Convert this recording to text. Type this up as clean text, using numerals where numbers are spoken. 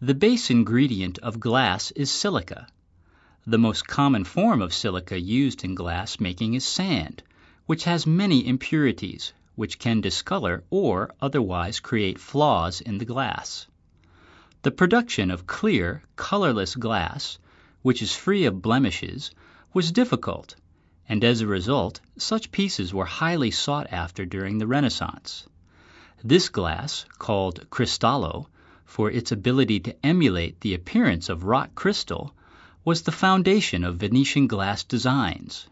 The base ingredient of glass is silica. The most common form of silica used in glass making is sand, which has many impurities which can discolor or otherwise create flaws in the glass. The production of clear, colorless glass, which is free of blemishes, was difficult, and as a result such pieces were highly sought after during the Renaissance. This glass, called cristallo, for its ability to emulate the appearance of rock crystal, was the foundation of Venetian glass designs.